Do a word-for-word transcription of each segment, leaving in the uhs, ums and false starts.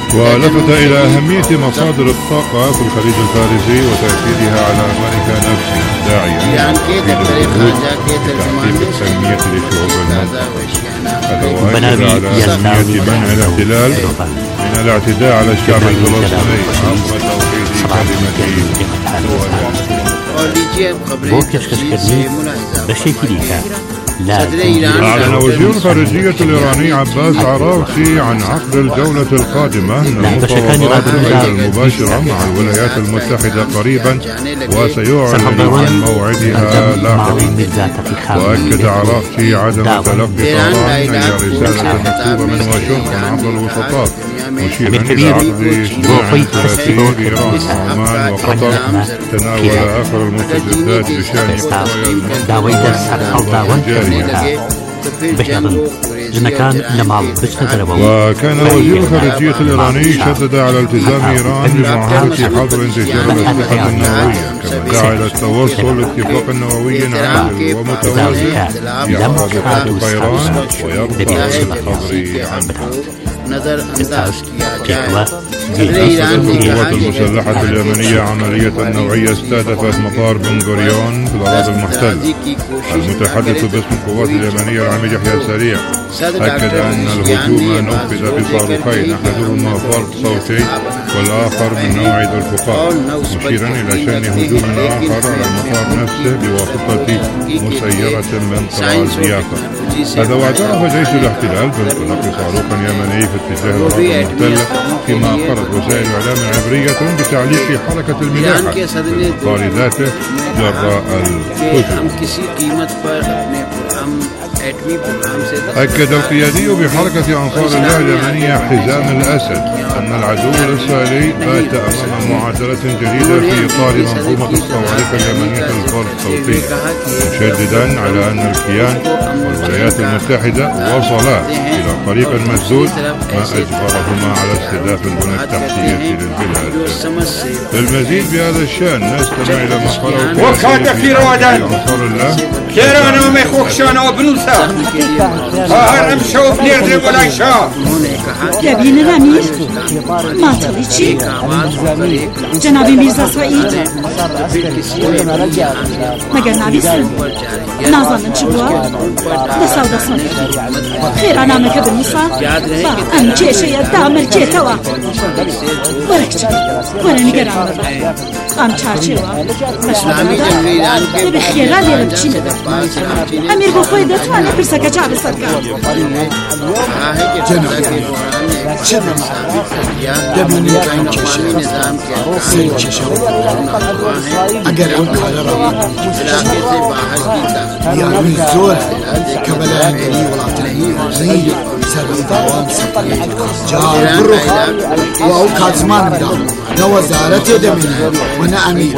ولفت إلى أهمية مصادر الطاقة في الخليج الفارسي وتأثيرها على أمريكا نفسها، داعيا إلى الجهود لتحقيق التنمية لشعوب المنطقة. هذا وأكد على أهمية منع الاحتلال من الاعتداء على الشعب الفلسطيني عبر توحيد كلمته. بۆ پێشکەشکردنی بەشێکی دیکە أعلن وزير الخارجية الإيراني عباس عراقچی عن عقد الجولة القادمة من المفاوضات غير المباشرة مع الولايات المتحدة قريبا، وسيعلن عن موعدها لاحقا. وأكد عراقچی عدم تلقي طهران أي رسالة مكتوبة من واشنطن عبر الوسطاء، مشيرا إلى عقد اجتماع ثلاثي بإيران وعمان وقطر تناول آخر المستجدات بشأن قضايا المنطقة. وكان وزير الخارجية الإيراني شدد على التزام إيران بمعاهدة حظر انتشار الأسلحة النووية، كما دعا إلى التوصل لاتفاق نووي عادل ومتوازن يحفظ حقوق إيران ويرفع الحظر عنها. نظر انداز كیا القوات المسلحة اليمنية عملية نوعية استهدفت مطار بن غوريون في الأراضي المحتلة. المتحدث باسم القوات اليمنية العميد يحيى السريع أكد أن الهجوم نفذ بصاروخين، أحدهما فرد صوتي والآخر من نوع ذو الفقار، مشيرا إلى شأن هجوم آخر على المطار نفسه بواسطة مسيرة من طراز يافا. هذا واعترف جيش الاحتلال بانطلاق صاروخ يمني في اتجاه الأراضي المحتلة، فيما أخبرت وسائل الإعلام العبرية بتعليق حركة الملاحة بالمطار ذاته جراء الهجوم. أكد القيادي بحركة أنصار الله اليمنية حزام الأسد أن العدو الإسرائيلي بات أمام معادلة جديدة في إطار منظومة الصواريخ اليمنية الفرد الصوتية، مشددا على أن الكيان والولايات المتحدة وصلا إلى طريق مسدود ما أجبرهما على استهداف البنى التحتية للبلاد. للمزيد بهذا الشأن نستمع إلى ما قاله وكاد في روادان أنصار الله كيرانو ميخوكشانو بنوسا هرم شوف نيردرب ولا شاف لبين الأمير ما تريد جناب ميرزا سعيد مگر نبیسن نازانن چی بود؟ دساو دسانه خیر آنامه که بنوسا با ام چیشه یا دامر چیتوا برکچه برا نگران بدا ام چارچه و مشنامه دا به خیرا لیرم چی نده امیر بخوی دتوانه پرسکه چه بسرکن جناب چه دبینی که این کشه سری کشه اگر اون کار را یعنی زور که بلا هنگری ولاتنی زیر سربی دوام سطحی جار بروخ و او کازمان بدام دا وزارت دمینی و نه امیر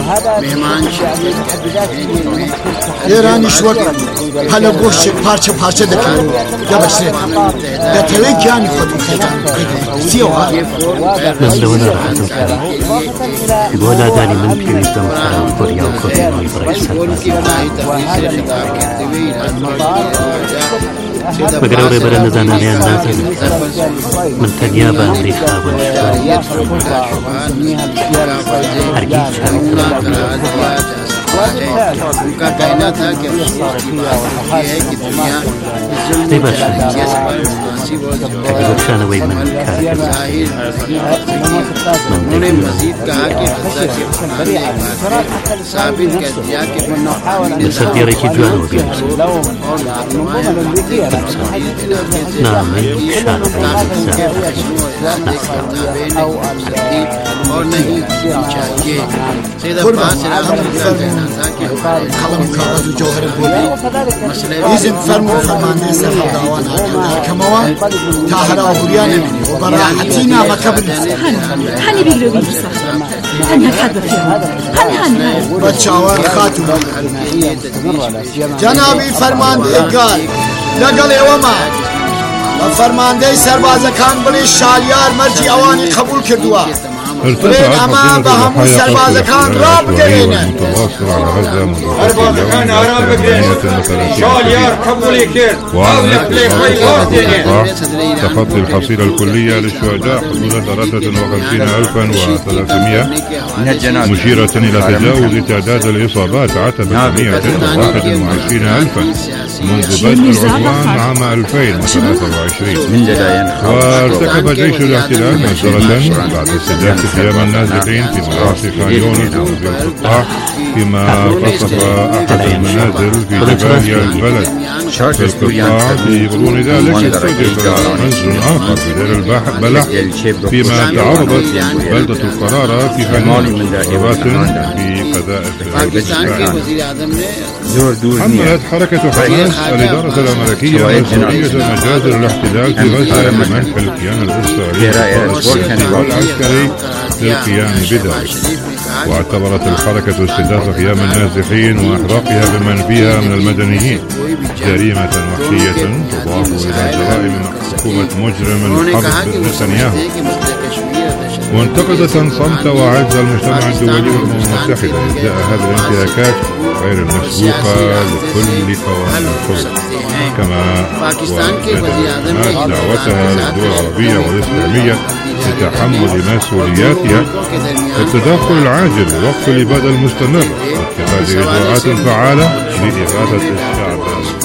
ایرانی شورد حالا گوشت پارچه پارچه دکن یا بشرد دا توی گیانی خود بخیدن سیوها من لونا راحتم كاري بولا داني من بيويزدم خرام كوريا وكوريا ويبرايش مگر اوری برای نزانانی اندازه من تنیا با امریکا و هرگی چاوی تلقی उनका कहना था कि ये है कि दुनिया उन्होंने मजीद कहा कि साबित कर दिया कि और नहीं चाहिए خلم كاغذ وجوهر البودي إذن فرموا فرمان سفر دعوانا كموان تاهرا وغريان مني وبراحتينا مكبر هني هني بيقولوا بيرسا هني هكذا فيهم هني هني هني بتشاور خاتم جنابي فرمان إقال لقل يوما فرمان دي سربازة كان بلي شاليار مرجي أواني قبول كردوا ارتفعت أمام بهم سربازكان راب دينا المتواصل على غزة منذ سربازكان آرام بكرين شاليار قبولي كير وأعلنت تخطي الحصيلة الكلية للشهداء حدود ثلاثة وخمسين ألفا وثلاثمائة مشيرة إلى تجاوز تعداد الإصابات عتب مئة وواحد وعشرين ألفا منذ بدء العدوان عام ألفين وثلاثة وعشرين. وارتكب جيش الاحتلال مجزرة بعد استهداف خيام النازحين في مراعي خان يونس وفي القطاع، فيما قصف أحد المنازل في جباليا البلد في القطاع. يقولون ذلك استهدف منزل آخر في دير البلح، فيما تعرضت بلدة القرارة في خان يونس ضربات في قذائف حملت حركة حماس الإدارة الأمريكية والسورية مجازر الاحتلال في غزة لمنح الكيان الإسرائيلي والعسكري للقيام بذلك. واعتبرت الحركة استهداف خيام النازحين وإحراقها بمن فيها من المدنيين جريمة وحشية تضاف إلى جرائم حكومة مجرم الحرب نتنياهو. وانتقدت صمت وعز المجتمع الدولي والأمم المتحدة إزاء هذه الانتهاكات غير المسبوقة لكل قوانين الحرب، كما وقدمت دعوتها للدول العربية والإسلامية لتحمل مسؤولياتها والتدخل العاجل ووقف الإبادة المستمر واتخاذ إجراءات فعالة لإغاثة الشعب.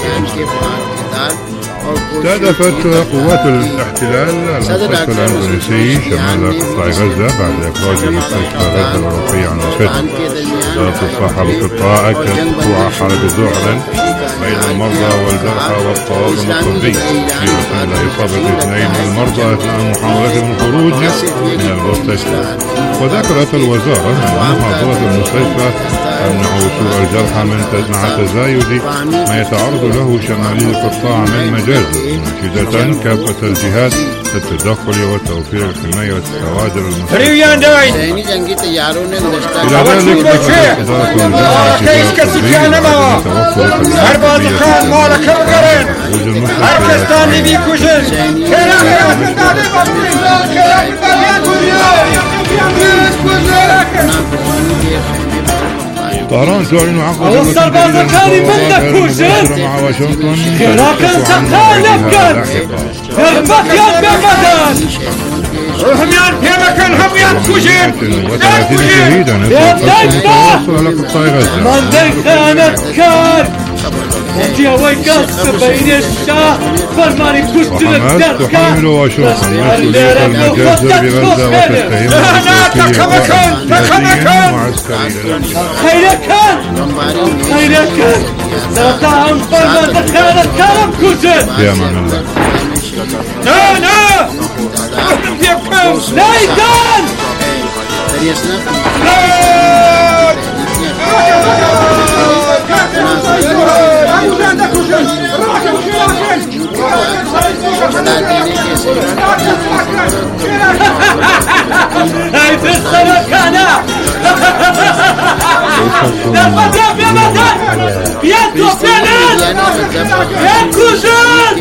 استهدفت قوات الاحتلال المستشفى الأندونيسي شمال قطاع غزة بعد إخراج مستشفى غزة الأوروبي عن الفتح. وزارة الصحة بالقطاع أكدت وقوع حالة ذعر بين المرضى والجرحى والطواقم الطبية، مشيرة إلى إصابة اثنين من المرضى أثناء محاولتهم الخروج من المستشفى. وذكرت الوزارة أن محافظة المستشفى تمنع وصول الجرحى مع تزايد ما يتعرض له شمالي القطاع من مجازر، مناشدة كافة الجهات للتدخل وتوفير الحماية والكوادر المسؤولة. إلى ذلك دخلت إدارة الجامعة سربازخان مالك بقرن هركستاني بيكوشن طهران تعلن عقد السربازخاني منك كوشن مع واشنطن خلاكن سقالبكن دربك يا بمدن هميان في مكان هميان كوشن وثلاثين شهيدا متواصل على قطاع غزة. من ذي خانت كان وفي هواي قص بين الشاه فرماني كوشن الدركة تحمل واشنطن مسؤولية المجازر بغزة وتتهمها تكمكن تكمكن خيركن خيركن سرطان فرمان دخانت كلام كوشن يا من الله. لا لا لا يدان هاي في السرطانة لا مدام يا مدام يدو فعلا يا كوشن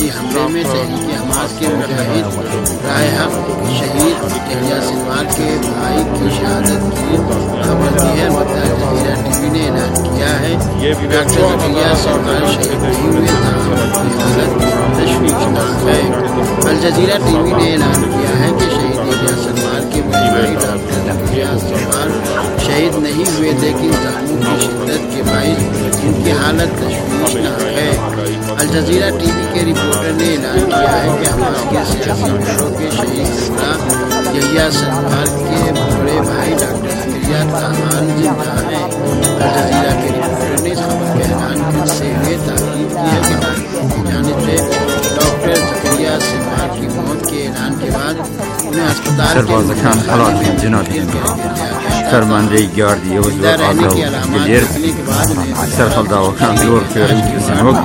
शहीद यहिया सिनवार के भाई की शहादत की खबर दी है। मतलब जजीरा टीवी ने ऐलान किया है कि डॉक्टर यहिया सिनवार शहीद नहीं हुए, हालत तशवीशनाक है। अल जजीरा टीवी ने ऐलान किया है कि शहीद यहिया सिनवार के भाई डॉक्टर यहिया सिनवार शहीद नहीं हुए, लेकिन जख्मों की शिद्दत के बाइस उनकी हालत तशवीशनाक है। अल जजीरा टीवी के रिपोर्टर ने ऐलान किया है कि हमास के सियासी गुटों के शहीद यहिया सिनवार के बड़े भाई डॉक्टर ज़करिया ताहान जिंदा हैं। अल जज़ीरा के रिपोर्टर ने इस खबर का ऐलान करते हुए ताकीद की है कि डॉक्टरों की जानिब से डॉक्टर ज़करिया सिनवार की मौत के ऐलान के बाद उन्हें अस्पताल سربازەکان هەڵاتن جنابی فەرماندەی گاردی وەزارەتی ئاگا و گلێر سەر هەڵداوەکان زۆر فێرم کردنەوە.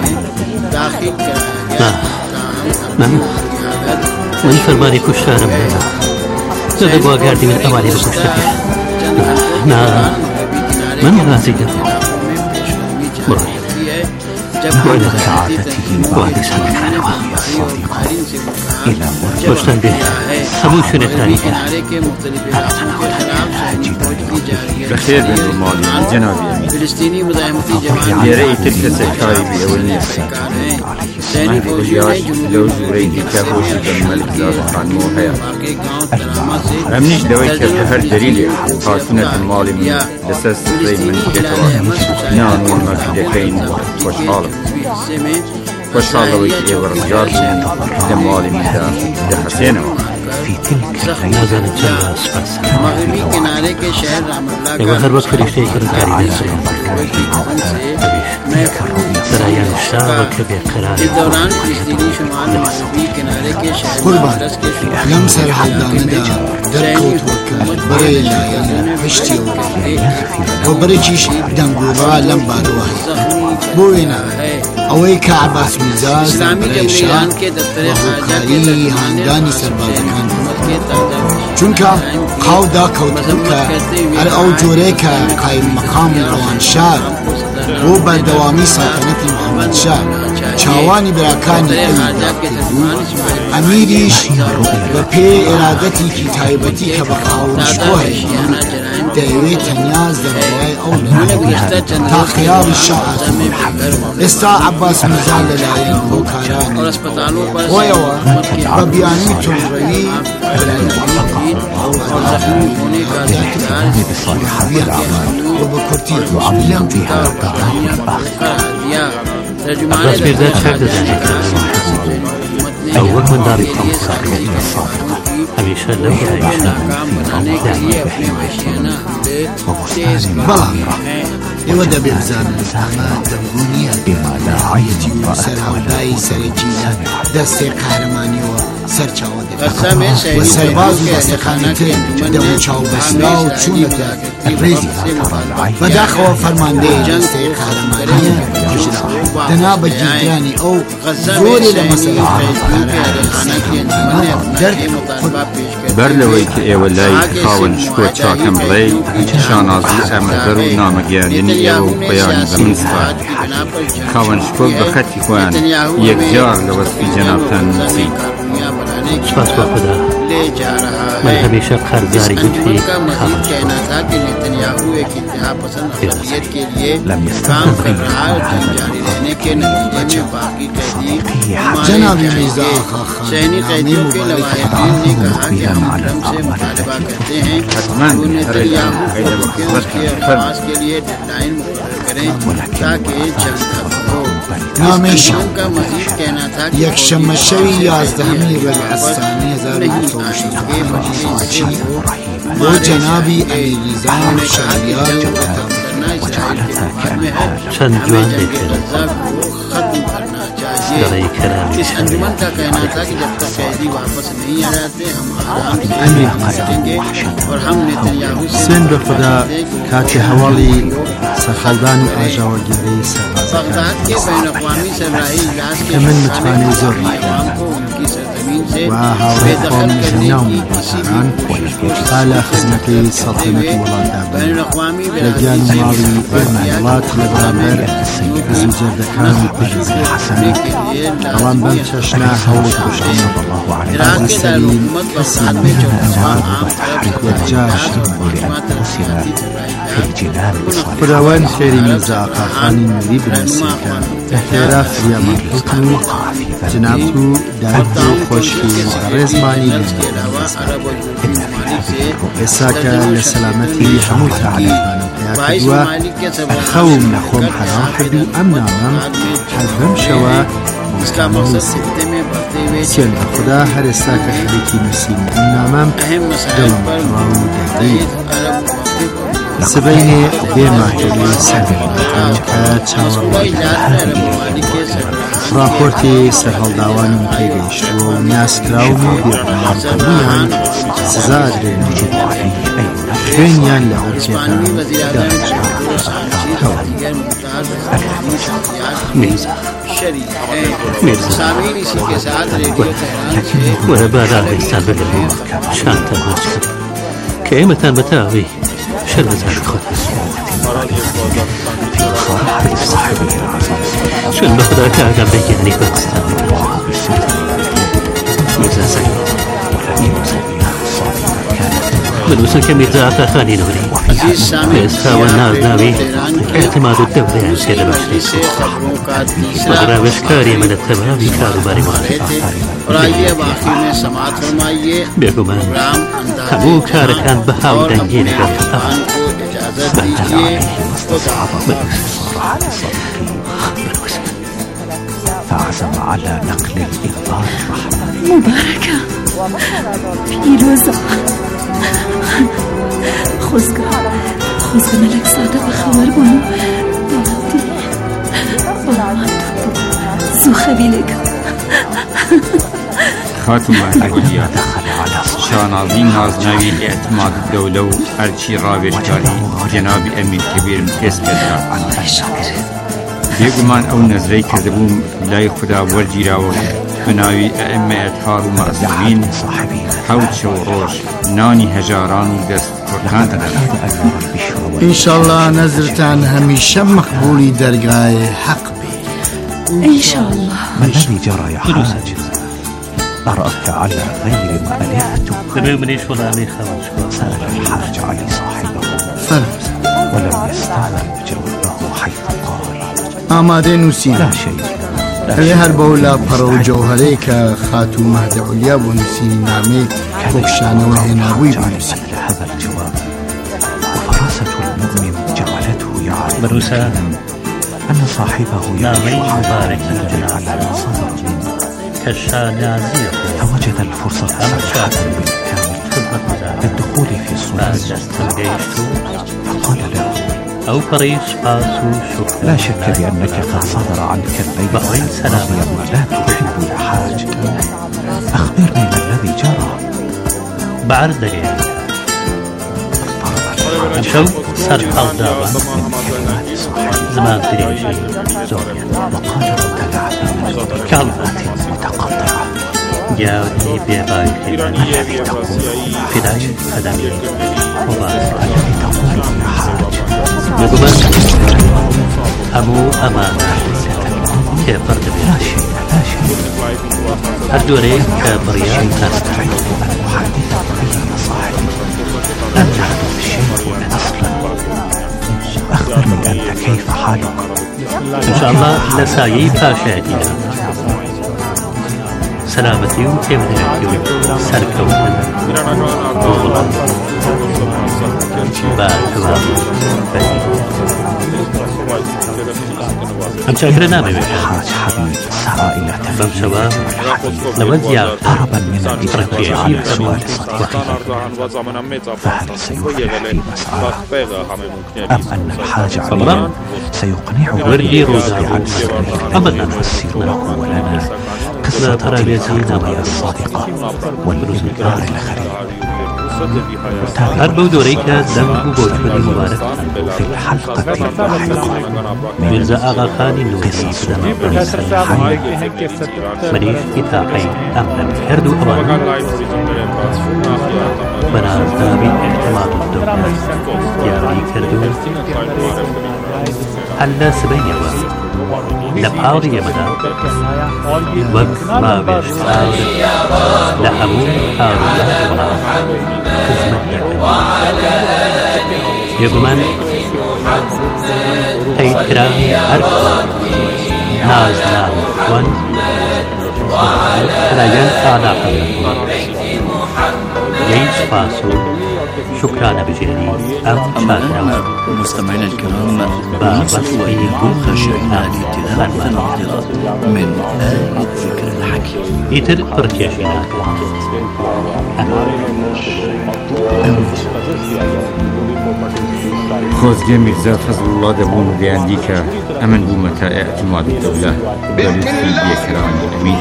من فرماني كشتارم لنا زاد واقعدي من أمالي بكشتاري نا من غازي قدر براي وإلى سعادته وعد سابقانها مشتن به همون شنه تاريخه بخير بن الماضي جنابي فلسطيني مزاحمتي جماعت يرى تلك سكاري بأولني سيني فوجياش لو زوريدي كهوش الملك زاد خان موهيا همنيش دوي كهر دليل خاصنة المالي من لسس سفري من جتوا نان ومفيدكين وشحال وشحال ويك إيه ورزجار دمالي من ده حسينه في تلك الليلة جاء أسفل مغربی کنارے کے شہر رام اللہ کا وهر وقت فرشته كرمكاري نسرين سرايا الشعب بقرار اس دوران فلسطینی شمال مغربی کنارے کے شہر قربان فارس کے شمال لم سرحدان دا دركوت وكا بري لا يعني عشتي وكا وبريكيش دنقوبا لم بارواهي بوينا اوي كعباس مزاز اسلامی بريشا جمهوریان کے دفتر خارجہ کے وهوكاري هانداني سربازكان چونکا قاو دا كوتوكا على او جوريكا قايم مقام روان شار و بردوامي سلطنة محمد شاه چاواني براكاني اميريش وپي ارادتي كي تايبتي كبقاونش بوهي دايوي تنياز دموي اولا تا خيار الشاه استا عباس مزال للاين وكاراني اور اسپتالوں پر ويوا ببياني تنروي اور زخمی ہونے کا وبكرتي لم قرار دیا ترجمان عباس ميرداد شاك ذلك أول من دار الخمس هميشه لم يعيشنا بنانے کے لیے اپنے وحشیانہ تیز بلا يودا بغزان الزعماء دمغونية بمالاعيتي وسرعوداي سرجيلا دستي قهرماني وسرچا قسم ودفع وسرباز ودستقانتين دمو چاو بسلاو چونتا الريزي بداخوا فرمانده دستي قهرماني دنا بجيداني او زوري لمسألة درد برلوي كي ولاي خاون شكو تشاكم بلاي شانازي امدرو نامگياندني ايو بيان زمينستا خاون شكو بخطي خوان يكجار لوصفي جنابتان نسي سپاس با خدا من همیشه قرضداری بود فی خواهد کہنا تھا کہ نتنیاہو ایک انتہا پسند اقلیت کے لیے کام کر رہا ہے جنگ جاری رہنے کے نتیجے میں باقی قیدی جناب میرزا آقا خان شہنی قیدیوں کے لواحقین نے کہا کہ ہم ٹرمپ سے مطالبہ کرتے ہیں وہ نتنیاہو کو اس کے اخلاص کے لیے ڈیڈ لائن مقرر کریں تاکہ جنگ ختم ہو نامیشان کا مزید کہنا تھا کہ یک شمشوی یازدهمی ربیع الثانی هزار و نهصد و شصت و جنابی امیر نظام شهریار چند جوان دیکھر ختم کرنا چاہیے درائی کرامی اس انجمن کا کہنا تھا کہ جب تک قیدی واپس نہیں آ جاتے ہم آرام سے رہیں گے اور ہم نتنیاہو سے سن بخدا کاتی حوالی سرخلدان آجاوگیری سربازکان بغداد کے بین اقوامی سربراہی اجلاس کے من متوانی زور عوام کو ان کی سرزمین سے و هاوری قوم جنیام بسران على خدمة سلطنة ولاد بین دابن الاقوامی لجان ماوي المعلومات لبرابر بزوجة دكان بجزء حسن طبعا بنتشنا حول كشتين عراق کے دارالحکومت بغداد میں چوکسوار عام طرف يرجاش خداوند خداوند خيري مزاقا خاني نوري بنسيكا احتراف رياما الحكم جنابتو دادو خوشي ورزماني بنسيكا إساكا لسلامتي حموت عالفان وتاكدوا الخوم لخوم حرام حدو أمنا مم حدم شوا مسلمون سيان خدا هر إساكا خليكي مسيم أمنا مم دلم قرام دادين سبيني بما هلي سنة كانت شاور راپورتی سرحال داوانی مقیدش و نیاز کراونی بیرمان قبولیان سزا درینی خینیان لعرکیتان دارش میرزا میرزا وانا بالا بيستان بدل شانتا مسكت كيمة متاوي شربت عن خطر چون به خدا که آدم بگیری کنستم میرزا سعید بنوسا که میرزا آقا خانی نوری بستا و ناز ناوی اعتماد الدوله كده باشي مگر روشکاری من اتباعی کاروباری مانه بگو من همو کارکان بهاو دنگی نگر فعزم على نقل الإنذار مباركة پیروزا خوزگا خوزگا ملک صادق خبر بونو زو خبيلك خاتم الأولياء شانازين نازناوي الاعتماد الدولة وأرشي رابط كاري جناب أمين كبير مكيس كدار بيقمان أو نزري كذبون لا خدا والجيراوش بناوي أئمة أدهار ومعزومين حوت شوروش ناني هجاران ودست كرهان إن شاء الله نزرتان هميشه مقبولي درجاي حق إن شاء الله. ما الذي جرى يا حاج؟ أراك على غير ما ألفت. سأل الحاج علي صاحبه ولم يستعمل جوابه حيث قال آماده نوسين لا شيء اللي هربولا برو جوهريك خاتو مهد عليا ونسين نامي بكشان وهنا وي بنسين هذا الجواب وفراسة المؤمن جعلته يعرف بروسا أن صاحبه نامي مبارك على صدر كشان عزيز فوجد الفرصة سريعة بالإمكان للدخول في صلب فقال له أو فريش قاسو شكرا لا شك بأنك قد صدر عنك الليل رضي ما لا تحب يا حاج. أخبرني ما الذي جرى. بعد دليل شو صار حوضابا زمان تريشي زوريا وقال متلاعبا بكلمات متقطعة جاودني بيباي خلال الذي تقول فداي خدمي مبارك الذي تقول يا حاج. بقبان همو أمانة كيف فرد لا شيء لا شيء الدوري كبريان أستطيع أن أحدثك غير صاحبي لم يحدث شيء أصلا. أخبرني أنت كيف حالك. إن شاء الله لسايي باشادي سلامتي وتمنيتي سركوتن وغلا باتوا أم شاكر نامي حاج حبيب سعى إلى تفجير الحديث لوزيار هربا من الإجابة على سؤال صديقه فهل سيفلح في مسعاه أم أن الحاج علي سيقنعه وردي روزا أبدا نفسر له ولنا قصة القضية الصادقة والإنكار الخريب. هربو دوريكا زنبو بوجود المبارك في الحلقة اللاحقة ميرزا آغا خاني نوري سلام بني سلام منيش كتاقين أملم هردو أبانا بناز دابي اعتماد الدولة ياري كردو حلا سبيني وقت لبحاوري يمنا وقت ما بيشتاور لحمون حاوري يمنا يقمن هيد كرامي أركض ناز نام وان رجل آلاقا يعيش فاسو شكرانا بجيري أم شاكرا. مستمعينا الكرام بابا وإيكم خشعنا الانتهاء والاقتراب من آية ذكر الحكيم يتر بركيشينا خوزگی میرزا فضل الله دبون دیاندی که امن بومتا اعتماد الدولة بلطفی بیکران امیر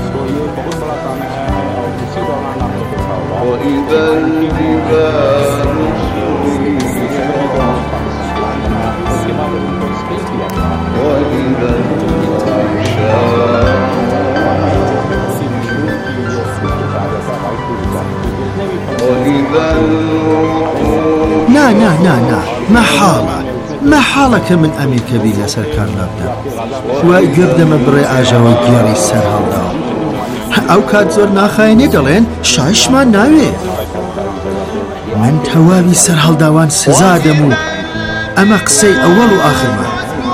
وإذا الجبال ساڵەکە من ئەمیرکەبی لەسەر کار نابدەم وای گردەمە بڕێ ئاژاوی گێڕی سەر هەڵداوە ئەو کات زۆر ناخایەنێ دەڵێن شایشمان ناوێ من تەواوی سەر هەڵداوان سزا دەم و ئەمە قسەی ئەوەڵ و ئاخرمان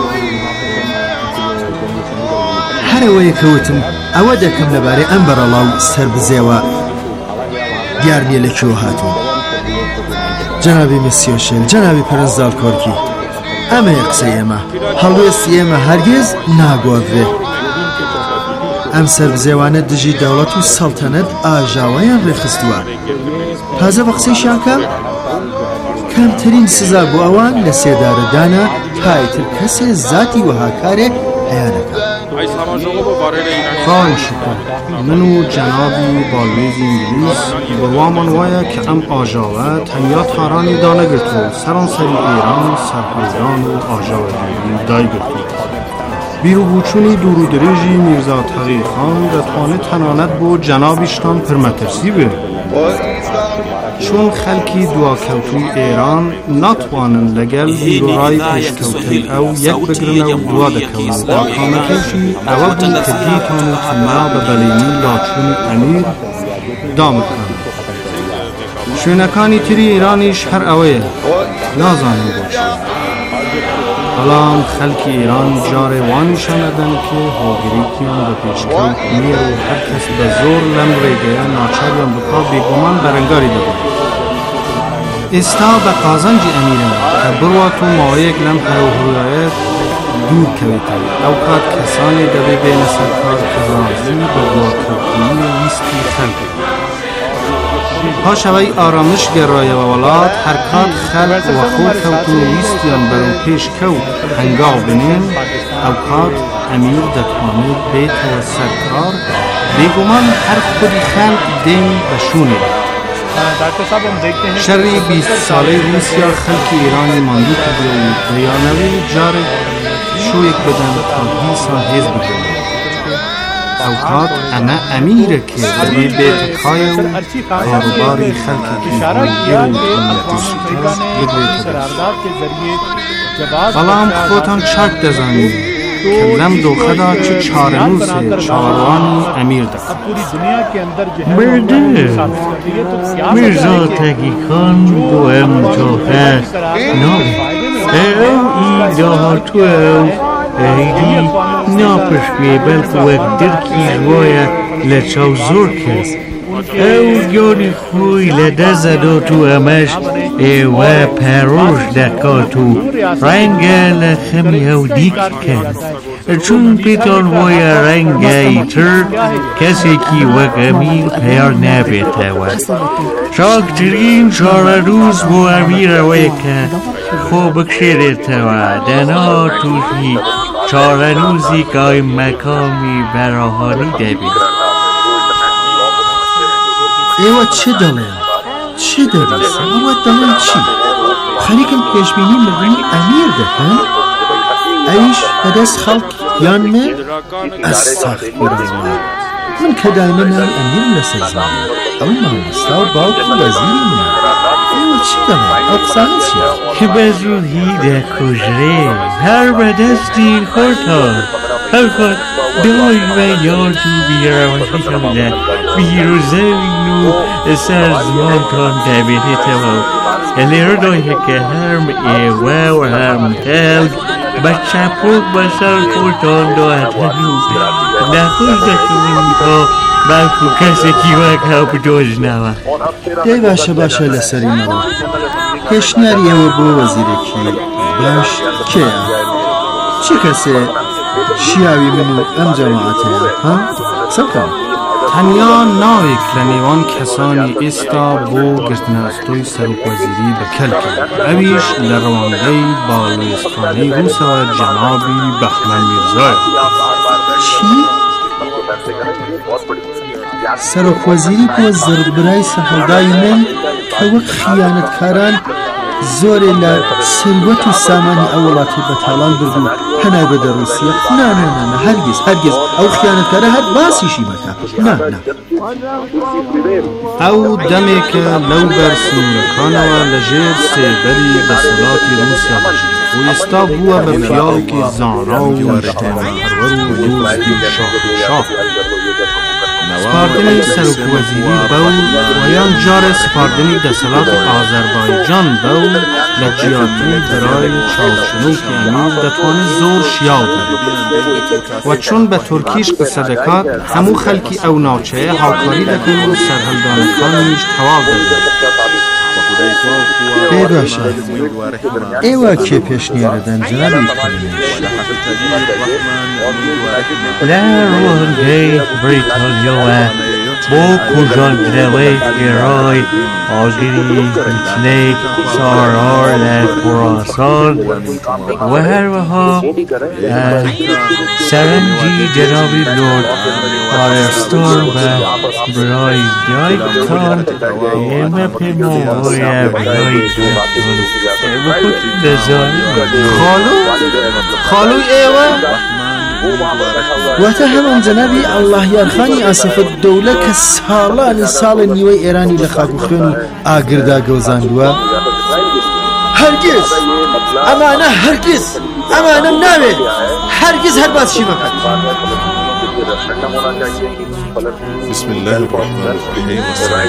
هەرەوەیە کەوتم ئەوە دەکەم لەبارەی ئەم بەرەڵاو سەر بزێوە دیارنیە لەکوێوە هاتووە جەنابی مسیۆشێل جەنابی پەرنزداڵ کۆرکی ئەمەیە قسەی ئێمە هەڵوێستی ئێمە هەرگیز ناگۆڕێ ئەم سەربزێوانە دژی دەوڵەت و سەڵتەنەت ئاژاوەیان ڕێخستووە تازە بە قسەیشان کەم کەمترین سزا بۆ ئەوان لە سێدارەدانە تایتر کەسێ زاتی وەهاکارێ هەیانەکە خواهی شکر من و جنابی باڵێزی ئینگلیس بڕوامان وایە کە ئەم ئاژاوە تەنیا تارانی دانەگرتووە و سەرانسەری ئێران سەرحەزران و ئاژاوەداری دایگرتووە بیرروبووچوونی دوور و درێژی میرزا تەغی خان دەتوانێت تەنانەت بۆ جەنابیشتان پرمەترسی بێ چون خەڵکی دواکەوتوی ئێران ناتوانن لەگەڵ بیرۆڕای پێشکەوتەی ئەو یەک بگرنە و دوا دەکەون و باقامەکەیشی ئەوە بوو کە دیتان و تەنیا بە بەلێنی لاچوونی ئەمیر دامکەن شوێنەکانی تری ئێرانیش هەر ئەوەیە نازانم بۆچی بەڵام خەڵکی ئێران جارێ وانیشان ئەدەن کە هۆگریکیان بە پێشکەوت نییە و هەر کەس بە زۆر لەم ڕێگەیە ناچاریان بکا بێگومان بەرەنگاری دەبێت ئێستا بە قازانجی ئەمیرە کە بڕوات و ماوەیەک لەم هەرەوهورایەت دوور کەوێتەوە ئەو کات کەسانی دەبێ بێنە سەرکار کە ڕازی بە دواکەوتنی و ویستی خەڵک پاشەوەی ئارامش گەڕایەوە وڵات هەر کات خەڵک وەخۆ کەوتن و ویستیان بەرەو پێش کەوت هەنگاو بنێن ئەو کات ئەمیر دەتوانێت بێتەوە سەرکار بێگومان هەر خودی خەڵک دێنی بەشوونێ شەڕی بیست ساڵەی رووسیا خەڵکی ئێرانی ماندوو کردووە و دەیانەوێ جارێک شوویەک بدەن تا دیسا هێز بگرن ئەو کات ئەمە ئەمیرە کێ دەبێ بێتەکایە و کاروباری خەڵکێکی بۆیە و دەوڵەتیشکەس بگرێتە بەڵام خۆتان چاک دەزانین کە لەم دۆخەدا چ چارەنووسێ چاوەڕوانی ئەمیر دەکات بردە میرزا تەگی خان بۆ ئەم دۆخە نابێت ئەو ئیدا هاتووە و ئەیدی ناپشکێ بەڵکو وەک درکی ژوایە لە چاو زۆر کرد ئەو گیانی خۆی لە دەزەدات و ئەمەش ئێوە پەرۆش دەکات و ڕەنگە لە خەمی هەودیک کرد چون پێتان وایە ڕەنگە ئیتر کەسێکی وەک ئەمیر پەیار نابێتەوە چاکترین چارەنووس بۆ ئەمیرەوەیە کە خۆ بکشێرێتەوە دەنا تووشی چارەنووسی قایم مەقامی بەراهانی دەبێت ئێوە چی دەڵێن؟ چی دەبیستن؟ ئەوە دەڵێن چی؟ خەریکم پێشبینی مردنی ئەمیر دەکەن؟ ئەویش بەدەست خەڵک یان من؟ ئەستەغفیرڵڵاه من کە دایمە ناوی ئەمیر لەسەر زانم ئەو مامۆستا و باوکی وەزیری منە ئێوە چی دەڵێن؟ ئەو قسانە چییە؟ کە بە زوودی دەکوژرێ هەر بەدەستی خۆتان هەرکات دای و یاد و بیرەوەتیتان لە بیرۆزەوین و سەر زمانتان دەبێتێتەوە لێرەدایە کە هەرم ئێوە و هەرم خەڵک بە چاپۆک بەسەر خۆتان داهاتەن و نەخۆش دەکەون تا بەڵکو کەسێکی وەک هەو بدۆزنەوە دەی باشە باشە لەسەرینەوە پێشنیاری ئێوە بۆ وەزیرێکی باش کێیە؟ چی کەسێ شیاوی من و ئەم جەماعەتەیە ها؟ سەکە تەنیا ناوێک لە نێوان کەسانی ئێستا بۆ گرتنە ئەستۆی سەرۆکوەزیری بەکەلکە ئەویش لە ڕەوانگەی باڵێستانی رووسەوە جەنابی بەهمەن میرزایە چی؟ سەرۆکوەزیری بۆ زەربرای سەهەڵدای من کە وەک خیانەتکاران زۆرێ لە سروەت و سامانی ئەو وڵاتی بەتاڵان برد و هەنای بەدە رووسیا نانانانە هەرگیز هەرگیز ئەو خیانەتکارە هەر باسیشی مەکە نا نا ئەو دەمێکە لەو بەر سنوورەکانەوە لەژێر سێبەری دەسەڵاتی رووسیا دەژێت ويستا بوا بميالك زانا ومجتمع هرور ودوز دي شاه شاه سپاردنی سرک وزیری بو و یان جار سپاردنی دسالات آذربایجان بو لجیاتی برای چاوشنوک امیر دتوان زور شیاو دارد و چون به ترکیش قصه دکات همو خلکی او ناچه هاوکاری دکن و سرهلدانکان نیش تواو دارد ای باشا ایوا که پیش نیاردن جنابی لا روح گیت بریتالیوه بو کجان دلویت گرای آگیری میتنه سارار در خراسان و هر وها سرنجی جنابی لورد آرستور و برای جایتان ایمه پیموهای برای جایتان بخود بزانی خالو خالو ایوه واتە هەمان جەنابی ئەڵڵاه یارخانی ئاسفە دەولە کە ساڵانی ساڵی نیوەی ئێرانی لە خاک و خوێن و ئاگردا گەوزاندووە هەرگیز ئەمانە هەرگیز ئەمانەم ناوێت هەرگیز هەر باسشی مەکەن. بسم الله الرحمن الرحيم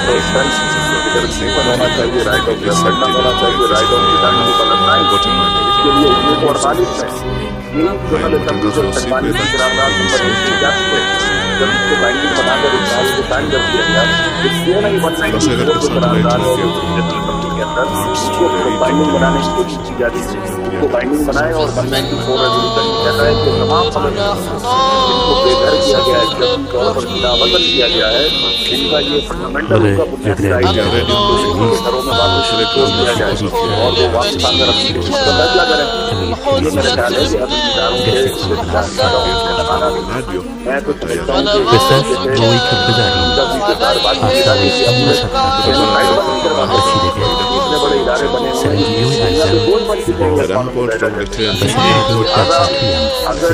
بسات جويك البداري آثاري أمنا شكرا بسيدة سنجيو الأعزام بشكل التابساتية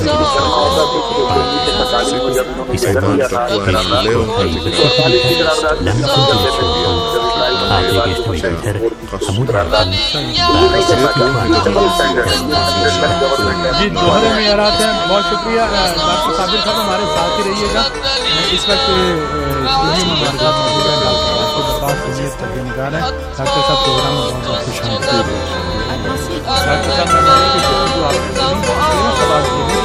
بسمان لم تكن تشوفون آتي يستوي بيتر حمود عرقان जी दोहरे में यार आते हैं बहुत शुक्रिया डॉक्टर साबिर साहब हमारे साथ ही रहिएगा इस वक्त स्टूडियो में हमारे साथ मौजूद है डॉक्टर आपको बता सुनिए तकनीकार है डॉक्टर साहब प्रोग्राम में बहुत बहुत खुश आमदीद डॉक्टर साहब ने बताया कि जो आपने सुनी मेरा सवाल ये है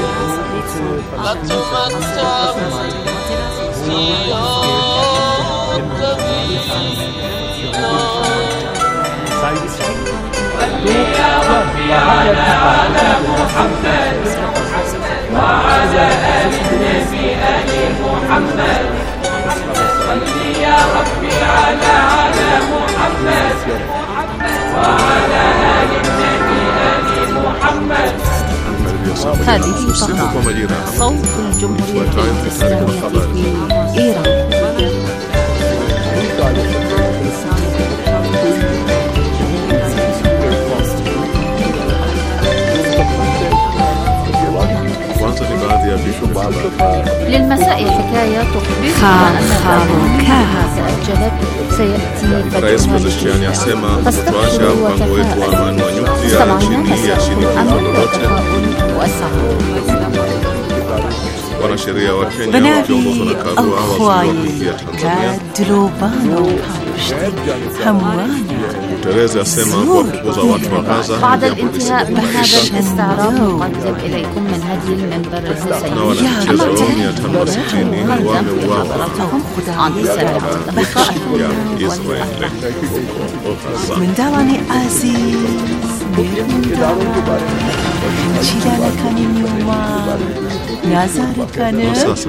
يا ربي على على محمد وعلى آل النبي آل محمد صل يا ربي على على محمد وعلى آل النبي آل محمد. هذه القناة صوت الجمهورية الإسلامية في إيران. للمساء حكاية تخبرنا أن الأمريكا تأجلت سيأتي Rais Pezeshkian yasema kutoacha mpango wetu wa amani wa nyuklia chini ya shinikizo lolote. Wanasheria wa Kenya wakiongozwa na Karua wakiingia Tanzania. Guterres asema kuwafukuza watu wa Gaza. بعد الانتهاء من هذا الاستعراض نقدم إليكم من هذه المنبر الحسيني mia tano na sitini wameuawa عن سبب ya Israeli. من داواني عزيز من داواني جيلانا كان اليوم نازار كان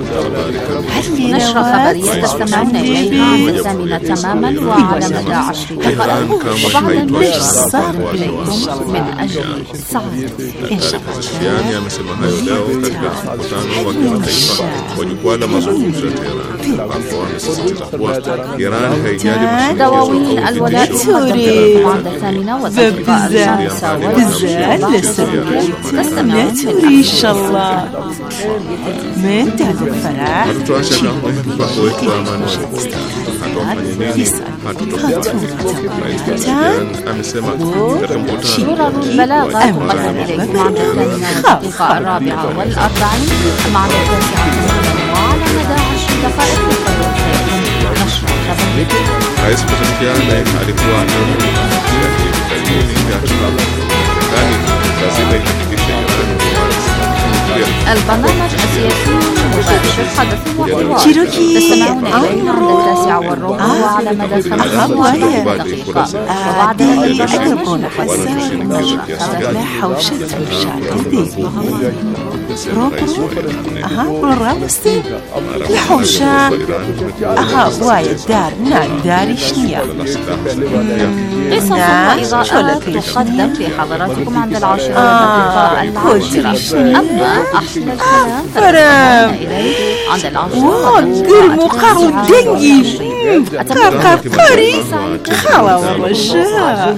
نشرة خبرية تستمعون إليها ملزمة تماما وعلى مدى عشر دقائق وبعد ليش صار إليكم من أجل سعادة إن شاء الله. amesema hayo leo katika mkutano wa kimataifa wa jukwaa la mazungumzo ya Tehran ambapo amesisitiza kuwa Iran haijali دواوين الولاء تقدم المعاهدة الثامنة وتطبيق الخامسة والعشرين تستمعون إن شاء الله من دال الفرح درر البلاغة تقدم إليكم عبر الدقيقة الرابعة والأربعين مع التاسعة وعلى مدى عشر دقائق Rais kushirikiana alikuwa البرنامج السياسي مباشر حدث وحوار تستمعون إليه عند التاسعة والربع وعلى مدى خمس دقيقة وبعد أقربون حسان لا حوشة مشاهدين روبرو أها روراوستي الحوشة أها وايد دار نال داري شنيا قصص وإضاءات تقدم لحضراتكم عند العاشرة والدقيقة العاشرة أما أحلى الكلام فتستمعون إليه عند العاشرة والدقيقة دنجي قرقري خلا والرشا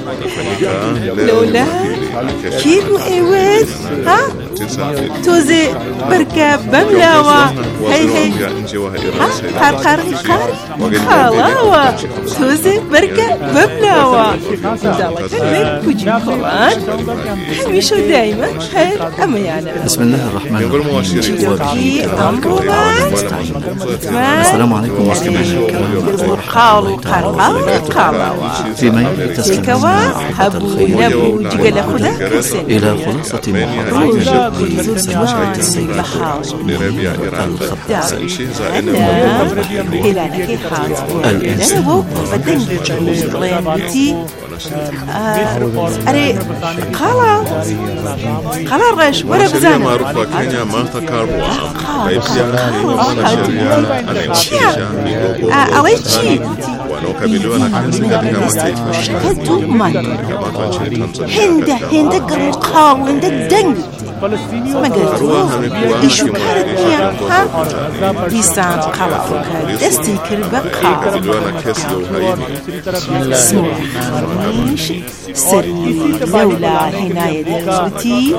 لولا كيف إيوات ها توزي بركة بملاوة هي هي ها قرقري قري خلاوة توزي بركة بملاوة دالك هناك كوجي قرآن هميشو دايما خير أما يعني بسم الله الرحمن الرحيم جيوكي أمروات السلام عليكم ورحمة الله قالوا قرقا قالوا فيما يتصل هبو نبو جيجل خدا إلى خلاصة محاضرة أري قال قال الرش ورا بزانا معروفة كينيا مارتا كاروا أويتشي شكدوا من هند هند قرقا وهند الدنج ما قلتوا إيشو كارتنيا ها إيسان قلقك دستي كربقا سمح سري لولا عناية دغزتي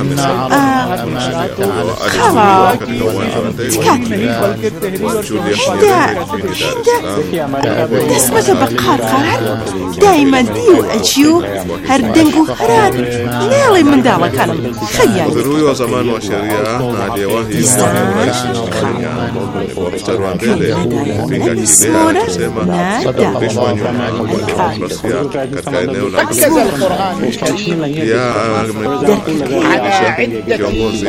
خلا تكاتري حدا حدا دسمة بقار قرار دايما ديو أجيو هردنقو هرار نالي من دالا كان خيال Ruyo zamani wa sheria na aliyewahi kuwa rais Tanzania mstari wa mbele kupinga kile anachosema kurudishwa nyuma kwa demokrasia katika eneo la pia amekuwa kiongozi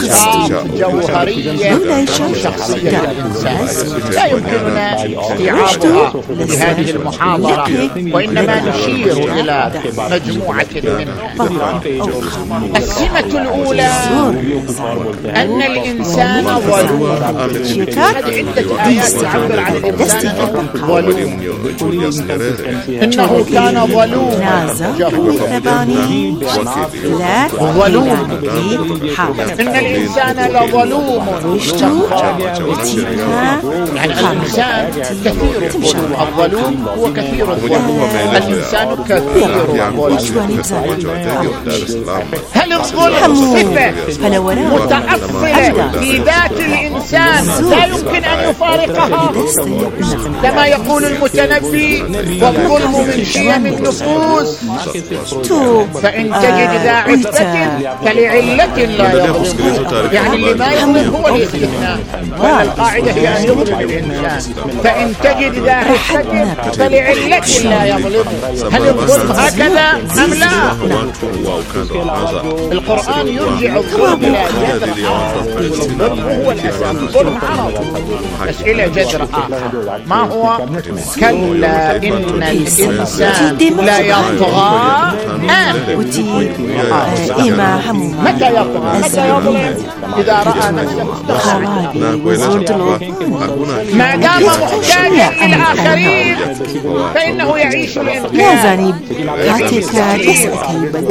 لا يمكننا استيعابها بهذه المحاضرة وإنما نشير إلى مجموعة منها. السمة الأولى أن الإنسان ظلوم. عدة آيات تعبر عن الإنسان ظلوم. إنه كان ظلوما جهولا ظلوم. إن الإنسان لظلوم يعني الإنسان كثير الظلم. الظلوم هو كثير الظلم. الإنسان كثير الظلم. هل الظلم صفة متأصلة في ذات الإنسان لا يمكن أن يفارقها كما يقول المتنبي والظلم من شيم النفوس فإن تجد ذا عفة فلعلة لا يظلم. يعني اللي ما يظلم هو الاستثناء وأن القاعدة هي أن يظلم الإنسان. فإن تجد ذا عفة فلعلة لا يظلم. هل الظلم هكذا أم لا؟ القرآن يرجع الظلم إلى جذر آخر. الظلم هو الأساس. الظلم عرض أسئلة جذر آخر. ما هو؟ كلا إن الإنسان لا يطغى أن متى يطغى؟ متى يظلم؟ إذا رأى نفسه ما دام محتاجا للآخرين فإنه يعيش الإنقاذ.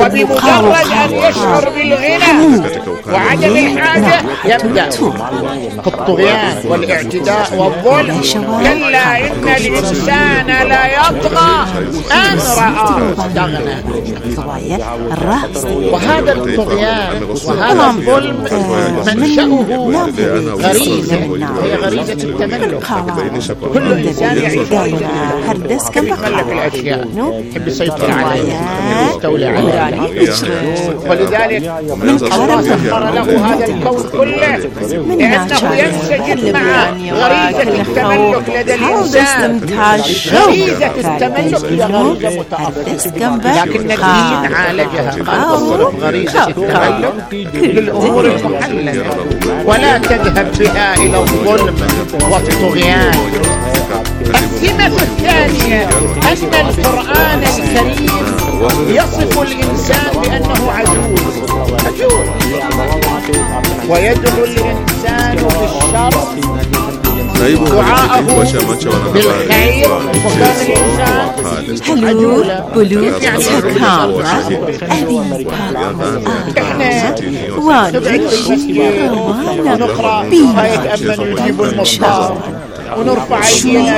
وبمجرد أن يشعر بالغنى وعدم الحاجة يبدأ الطغيان والاعتداء والظلم. كلا إن الإنسان لا يطغى أن رأى استغنى. وهذا الطغيان وهذا الظلم منشأه غريزة، هي غريزة التملك. كل إنسان يعيش يتملك الأشياء، يحب يسيطر عليها، يستولي عليها. ولذلك الله سخر له هذا الكون كله لأنه ينسجم مع غريزة التملك لدى الإنسان. غريزة التملك هي غريزة متأصلة، لكن الدين عالجها، قال غريزة التملك للأمور المحللة ولا تذهب بها إلى الظلم والطغيان. السمة الثانية أن القرآن الكريم يصف الإنسان بأنه عجوز عجوز ويدعو الإنسان بالشر دعاءه بالخير، وكان الإنسان عجولا بلوغ تكامل احنا ونعيش ونقرأ آية أمن يجيب المضطر ونرفع أيدينا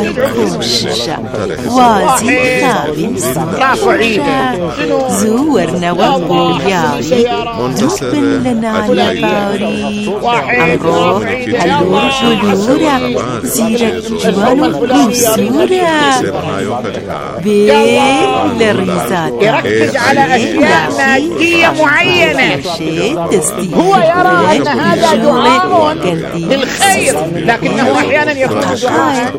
رافعين زورنا والبوياي دبن لنا لباري عمرو هلو شلورا زيرك جوانو بسورة بالرزاد يركز على أشياء مادية معينة. هو يرى أن هذا دعاء بالخير لكنه أحيانا يكون دعاء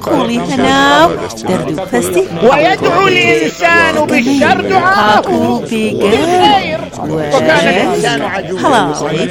ويدعو الإنسان بالشر دعاءه بالخير، وكان الإنسان عجولا.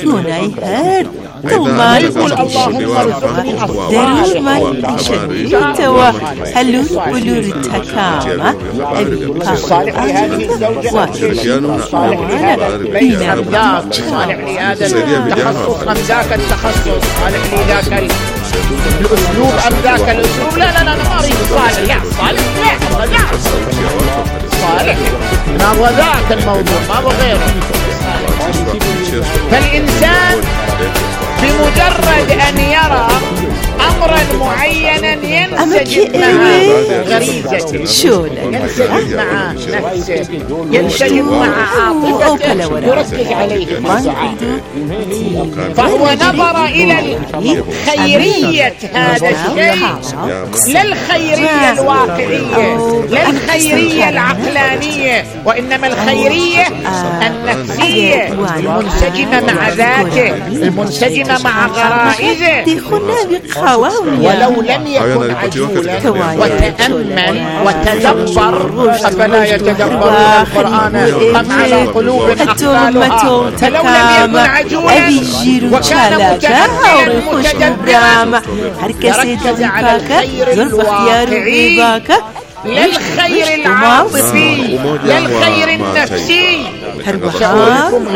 طلمان يقول اللهم ارزقني أصلاحا دروما شديدة هلو بلور التكامة أبي صالح لهذه الزوجة صالح لهذا أملاك صالح لهذا التخصص أم ذاك التخصص صالح لذاك الأسلوب أم ذاك الأسلوب. لا لا لا ما أريد صالح لا صالح لا لا صالح ما هو ذاك الموضوع ما هو غيره. فالإنسان بمجرد أن يرى أمرا معينا ينسجم مع غريزته، ينسجم مع نفسه، ينسجم مع عاطفته، يركز عليه فهو نظر إلى خيرية هذا الشيء لا الخيرية الواقعية لا الخيرية العقلانية، وإنما الخيرية النفسية المنسجمة مع ذاته المنسجمة مع غرائزه. ولو لم يكن عجولا وتأمل وتدبر أفلا يتدبرون القرآن أم على قلوب أقفالها. فلو لم يكن عجولا وكان متأملا متدبرا يركز على الخير الواقعي لا الخير العاطفي لا الخير النفسي. شعوركم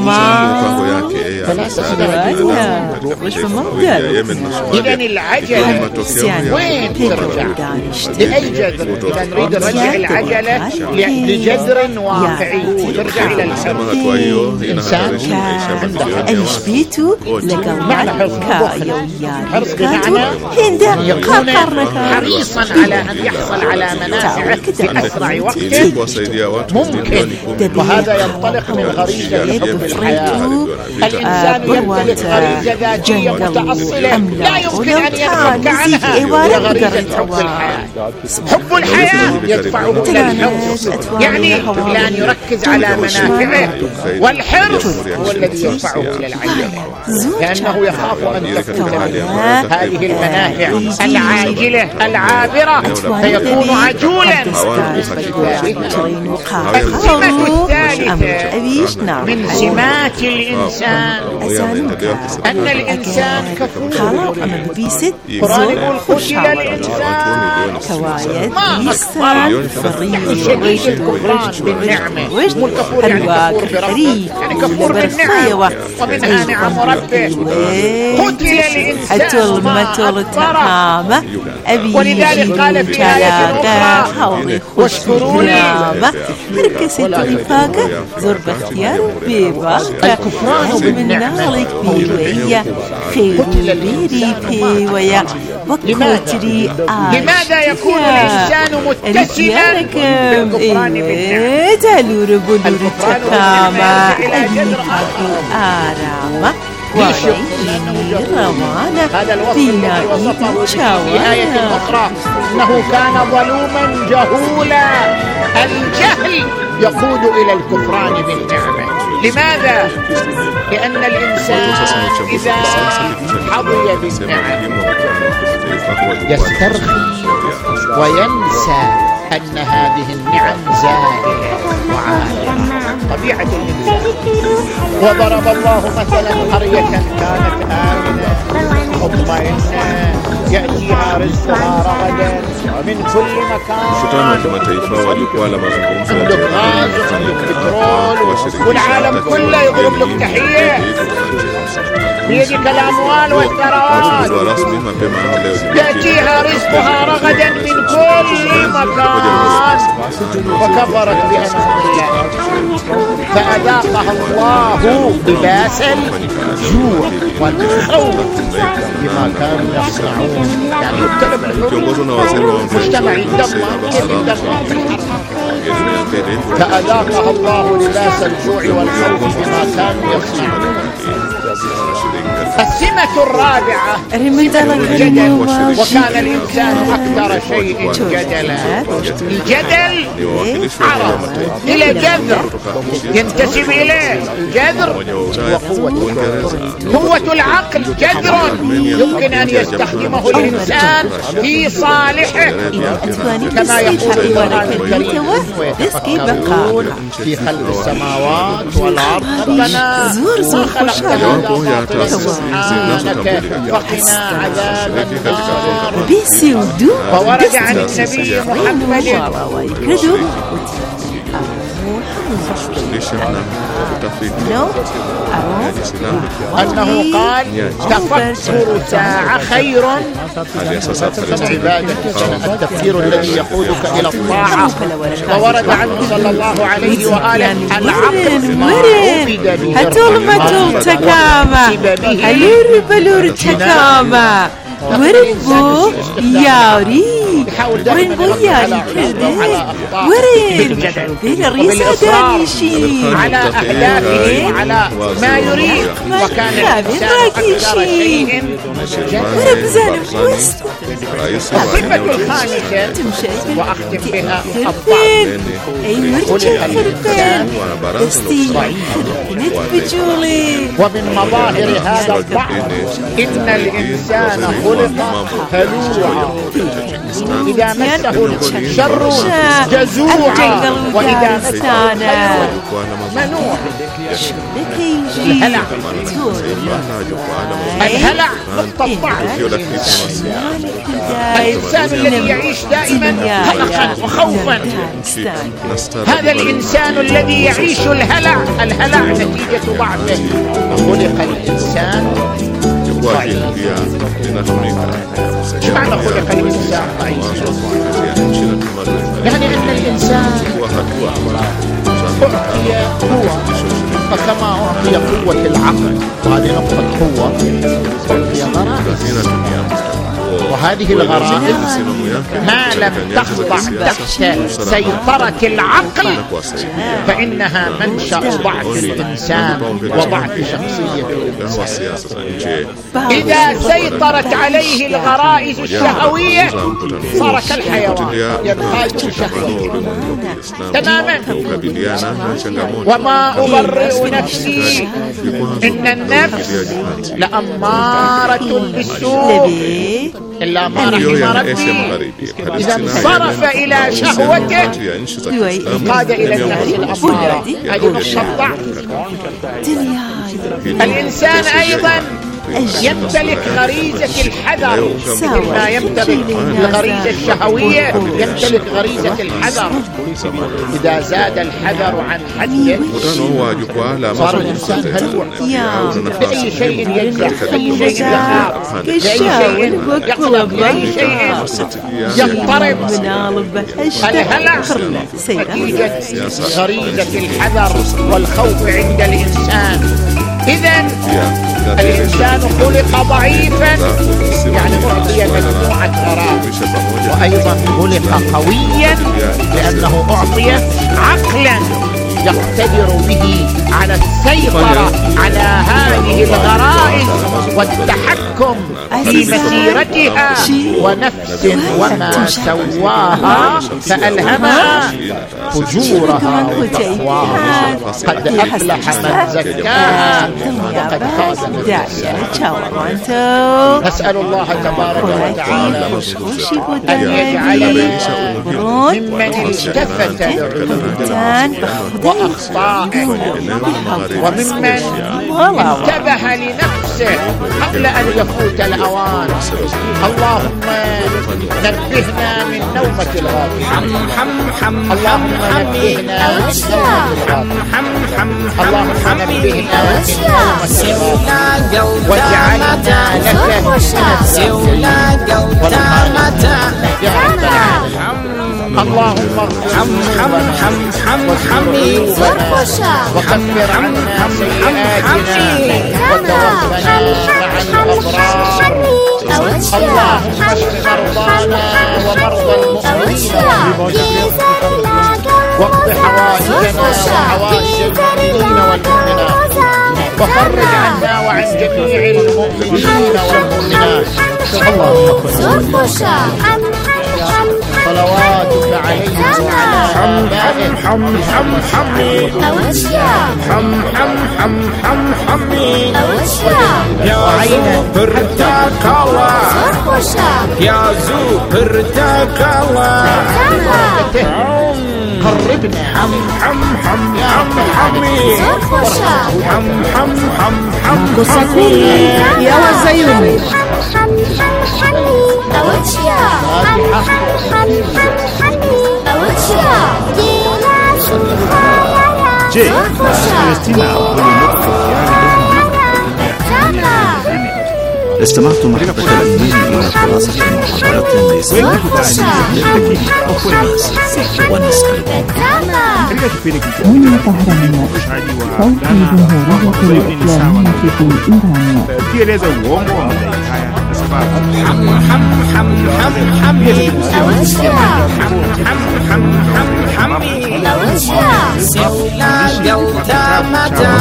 إذن العجلة وين ترجع لأي جذر؟ إذا نريد نرجع العجلة لجذر واقعي ترجع إلى الإنسان أيش بيتو معنى حرص بمعنى يكون حريصا على أن يحصل على منافعه في أسرع وقت ممكن، وهذا ينطلق من غريزة حب الحياة. الإنسان يمتلك غريزة ذاتية متأصلة لا يمكن أن ينفك عنها، هي غريزة حب الحياة. حب الحياة يدفعه إلى الحرص، يعني إلى أن يركز على منافعه، والحرص هو الذي يدفعه إلى العجلة لأنه يخاف أن تفوت هذه المنافع العاجلة العابرة فيكون عجولا. السمة الثالثة من سمات الإنسان أن الإنسان كفور. القرآن يقول قتل الإنسان ما أكفر شديد الكفران بالنعمة. والكفور يعني كفور بربه يعني كفور بالنعمة ومنها نعم ربه. قتل الإنسان ما أكفره. ولذلك قال في آية أخرى واشكروا لي هركست وفاك زور باختيار بيبا الكفران بالنعمة بيويا خير بيري بيويا وكوتري لماذا يكون الإنسان متسما بالكفران بالنعمة؟ تلور بلور تكاما أجنها آراما هذا الوصف الذي وصفه في آية أخرى إنه كان ظلوما جهولا. الجهل يقود إلى الكفران بالنعمة. لماذا؟ لأن الإنسان إذا حظي بالنعم يسترخي وينسى أن هذه النعم زائلة وعارضة، طبيعة الإنسان. وضرب الله مثلا قرية كانت آمنة مطمئنة يأتيها رزقها رغدا من كل مكان، عندك غاز وعندك بترول والعالم كله يضرب لك تحية، بيدك الأموال والثروات، يأتيها رزقها رغدا من كل مكان، وكفرت بأنعم الله فأذاقها الله لباس الجوع والخوف بما كانوا يصنعون. يعني يبتلى بالحروب، مجتمع يدمر يدمر في الحرب، فأذاقها الله لباس الجوع والخوف بما كانوا يصنعون. السمة الرابعة سمة الجدل، وكان الإنسان أكثر شيء جدلا. الجدل عرض إلى جذر ينتسب إليه، الجذر وقوة قوة العقل جذر يمكن أن يستخدمه الإنسان في صالحه، كما يقول القرآن الكريم ويتفكرون في خلق السماوات والأرض ربنا ما خلقت هذا سبحانك فقنا عذاب النار. فورد عن النبي محمد أنه قال تفكر ساعة خير من عبادة سنة، التفكير الذي يقودك إلى الطاعة. وورد عنه صلى الله عليه وآله العقل ما عبد به هتول تكاما هلور بلور تكاما ورنبو ياري ورنبو ياري كرده ورن بالرئيسة دانيشي على أهدافه وعلى ما يريد. وكان الإنسان أكثر شيء وربزان وست الصفة الخامسة وأختم بها خرفين أي مرجع خرفين ضعيف بجولي. ومن مظاهر هذا الضعف إن الإنسان خلق هلوعا، إذا مسه الشر جزوعا وإذا مسه الخير منوعا. الهلع الهلع ضد الضعف. الإنسان الذي يعيش دائما قلقا وخوفا، هذا الإنسان الذي يعيش الهلع، الهلع نتيجة ضعفه. خلق الإنسان ضعيف. ايش معنى خلق الإنسان ضعيف؟ يعني أن الإنسان أعطي قوة، فكما أعطي قوة العقل وهذه نقطة قوة، أعطي غرائز، وهذه الغرائز ما لم تخضع تحت سيطرة العقل فإنها منشأ ضعف الإنسان وضعف شخصيته. إذا سيطرت عليه الغرائز الشهوية صار كالحيوان ينقاد شهوته تماما. وما أبرئ نفسي إن النفس لأمارة بالسوء إلا ما رحم ربي. إذا انصرف إلى شهوته قاد إلى النفس الأمارة. هذه نقطة ضعف. الإنسان أيضا يمتلك غريزة الحذر مثل ما يمتلك الغريزة الشهوية يمتلك غريزة الحذر. إذا زاد الحذر عن حده صار الإنسان هلوع بأي شيء يجزع، بأي شيء يخاف، بأي شيء يقلق، بأي شيء يضطرب. الهلع نتيجة غريزة الحذر والخوف عند الإنسان. إذن الإنسان خلق ضعيفا يعني أعطي مجموعة غرائز، وأيضا خلق قويا لأنه أعطي عقلا يقتدر به على السيطرة على هذه الغرائز والتحكم في مسيرتها. ونفس وما سواها فألهمها فجورها وتقواها. قد أفلح من زكاها وقد خاب من دساها. نسأل الله تبارك وتعالى أن يجعلنا ممن التفت لعلومه وأخطائه وممن انتبه لنفسه قبل أن يفوت الأوان. اللهم نبهنا من نومة الغافلين، اللهم نبهنا من نومة الغافلين، اللهم نبهنا من نومة الغافلين واجعلنا لك اللهم اغفر وكفر عنا سيئاتنا وتوفنا مع الأبرار. اللهم اشف مرضانا ومرضى المؤمنين واقض حوائجنا وحوائج المؤمنين والمؤمنات وفرج عنا وعن جميع المؤمنين والمؤمنات. اللهم صلواتك عليه وعلى آبائه. حم حم حمي حم حم حم حم حمي يا عين برتقوى يا زو برتقوى قربنا حم حم حم حم حمي حم حم حم حم حمي يا وزيوني Je, Palestina استمعتم محبة الأمين إلى خلاصة محاضرات لإصلاح السلوك ونسألكم هنا طهران صوت جمهورية الإسلامية في إيران. حم حم حم حم حمي حم حم حم حمي سولا جوتا متا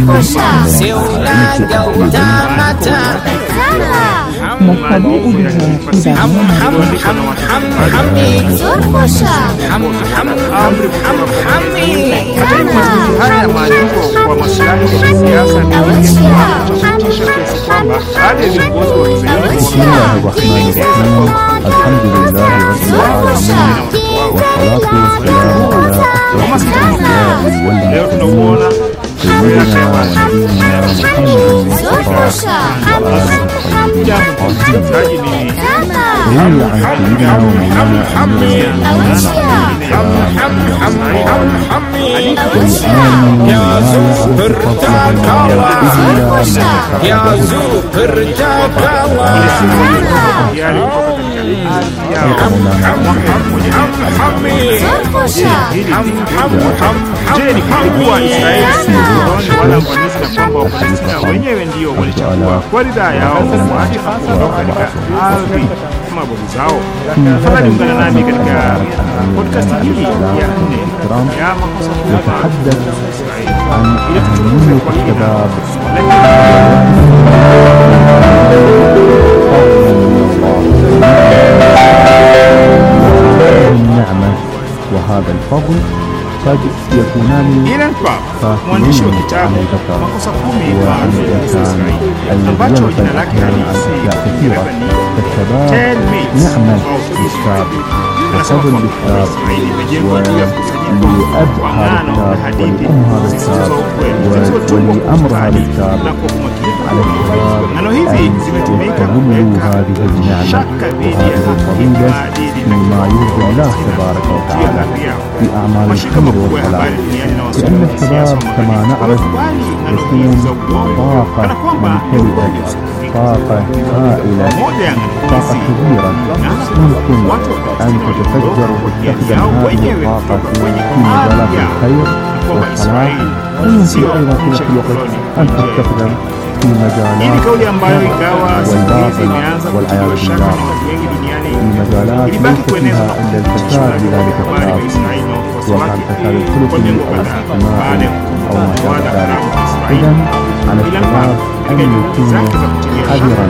سولا جوتا متا نستطيع بها إذا حم حم حم حم حمي حم حم حم حم حمي haya maandiko kwa maslahi ya kisiasa na kuhakikisha kiasi kwamba baadhi ya viongozi wa kizayuni الحمد لله رب العالمين والصلاة والسلام على أشرف الأنبياء والمرسلين سيدنا ونبينا محمد المصطفى وآله الطيبين الطاهرين. روي عن سيدنا ومولانا يا زوبر تاكاوا يا زوبر تاكاوا Je, ni kuwa Israeli si wala kuonyesha kwamba Wapalestina wenyewe ndio walichagua kwa ridhaa yao kuacha kuondoka katika ardhi kama babu zao? Tafadhali ungana nami katika podcast hii ya nne ya makosa يتحدث عن أهمية الشباب النعمة وهذا الفضل قد يكونان mwandishi wa kitabu makosa kumi وعن الإنسان الذي يغفل الأحيان عن أشياء كثيرة فالشباب نعمة للشاب وفضل للشاب ولأبها للشاب ولأمها للشاب ولأمرها للشاب على الشباب أن يستغلوا هذه النعمة وهذه الفضيلة فيما يرضي الله تبارك وتعالى في أعمال الخير والصلاح، لأن الشباب كما نعرف يكون طاقة ممتلئة، طاقة هائلة، طاقة كبيرة يمكن أن تتفجر وتستخدم هذه الطاقة في مجالات الخير والصلاح، ويمكن أيضا في نفس الوقت أن تستخدم في مجالات والباطل والعياذ بالله، في مجالات ليس فيها إلا الفساد بذلك الخلاف، سواء كان فساد الخلقي أو الاجتماعي أو ما شابه ذلك. إذا على الشباب أن يكونوا حذرا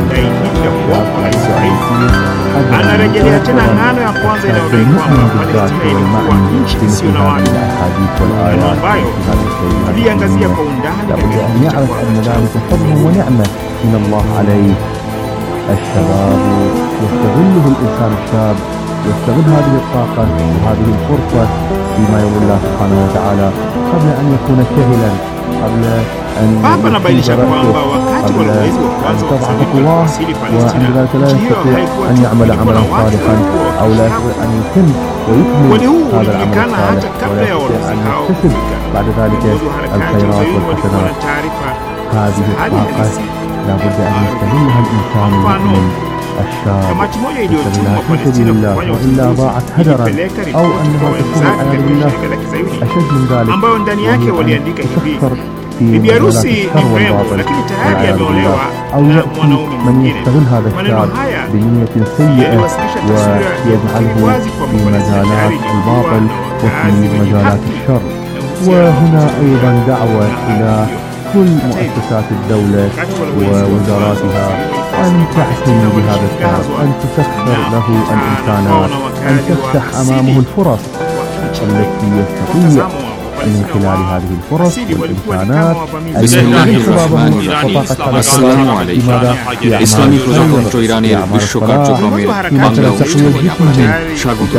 بالمؤمن بالذات والمعنى بمثل هذه الأحاديث والآيات في هذه الكلمات. لابد أن يعرف أن ذلك فضل ونعمة من الله عليه. الشباب يستغله الإنسان الشاب، يستغل هذه الطاقة وهذه الفرصة فيما يرضي الله سبحانه وتعالى قبل أن يكون كهلا، قبل أن يكون قبل أن تضعف قواه، وعند ذلك لا يستطيع أن يعمل عملا صالحا أو لا يستطيع أن يتم ويكمل هذا العمل الصالح، ولا يستطيع أن يكتسب بعد ذلك الخيرات والحسنات. هذه الطاقة لا بد أن يستغلها الإنسان المؤمن الشاب، يستغلها في سبيل الله، وإلا ضاعت هدرا، أو أنها تكون والعياذ بالله أشد من ذلك، وهي أن تسخر في مجالات الشر والباطل والعياذ بالله، أو يأتي من يستغل هذا الشاب بنية سيئة ويجعله في مجالات الباطل وفي مجالات الشر. وهنا أيضا دعوة إلى كل مؤسسات الدولة ووزاراتها أن تعتني بهذا الشاب، أن تسخر له الإمكانات، أن تفتح أمامه الفرص التي يستطيع من خلال هذه الفرص والإمكانات التي شبابه السلام عليكم. اسلامی روزافزون تو ایرانی বিশ্বকাপ চট্টগ্রামের বাংলা অনুষ্ঠানে স্বাগত।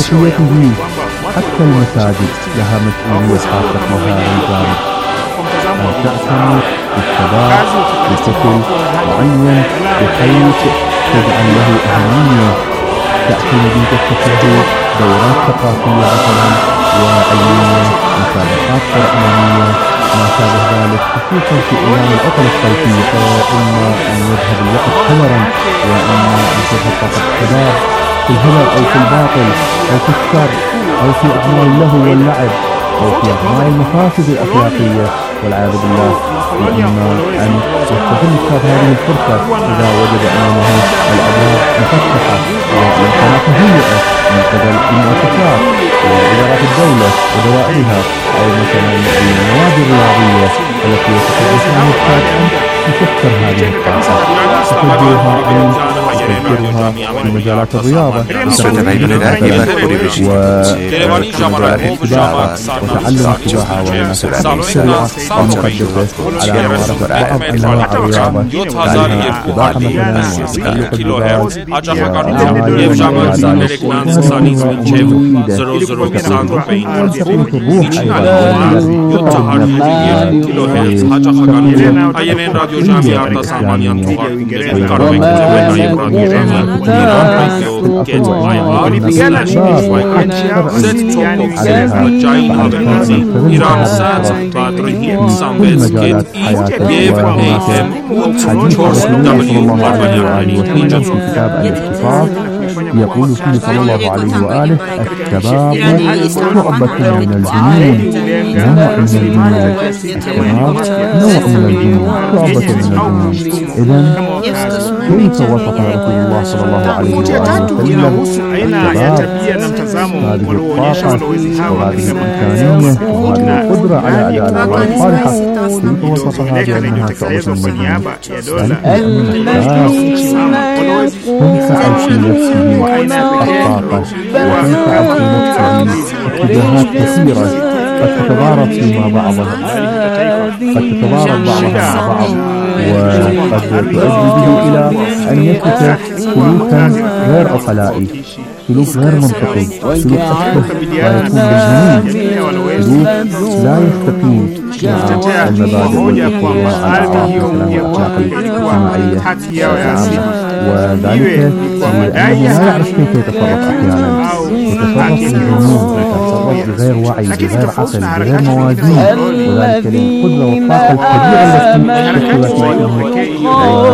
حتى المساجد لها مسؤولية خاصة وهذا الجانب، أن تعتني بالشباب بشكل معين بحيث تجعل له أهمية، تعتني به تستفيد دورات ثقافية مثلا وعلمية، مسابقات قرآنية، ما شابه ذلك، خصوصا في أيام العطل الصيفية، إما أن يذهب الوقت هدرا وإما أن تذهب طاقة الشباب في الهدر أو في الباطل أو في الشر أو في أعمال اللهو واللعب أو في أعمال المفاسد الأخلاقية والعياذ بالله. وإما أن يستغل الشاب هذه الفرصة إذا وجد أمامه الأبواب مفتحة والإمكانات مهيئة من قبل المؤسسات وإدارات الدولة ودوائرها، أو مثلا النوادي الرياضية التي يتحدث عنها الشاب أن تسكر هذه الطاقة، تفجرها أن تفجرها في مجالات الرياضة وتعلم السباحة والمسابقات السريعة المقدسة على ممارسة بعض أنواع الرياضة، تعلمها السباحة مثلا وتعلق الجبال ایران ساعت قدره samvetsket jev eitem utskors يقول فيه صلى الله عليه وآله: الشباب شعبة من الجنون، نوع من الجنون، الشباب نوع من الجنون، شعبة من الجنون. إذن كيف وصف رسول الله صلى الله عليه وآله وسلم الشباب هذه الطاقة وهذه الإمكانية وهذه القدرة على أداء الأعمال الصالحة؟ كيف وصفها بأنها شعبة من الجنون؟ بل أن الشباب تنفعل في نفسه الطاقة وتنفعل في نفسه اتجاهات كثيرة قد تتضارب فيما بعضها، قد تتضارب بعضها مع بعض، وقد تؤدي به إلى أن يسلك سلوكا غير عقلائي، سلوك غير منطقي، سلوك أشبه ما يكون بالجنون، سلوك لا يستقيم، مع المبادئ والأصول والعلاقات الاجتماعية العامة، وذلك لأنه لا يعرف كيف يتصرف أحيانا، يتصرف بجنون، يتصرف بغير وعي، بغير عقل، بغير موازين، وذلك للقدرة والطاقة الكبيرة التي تشتغل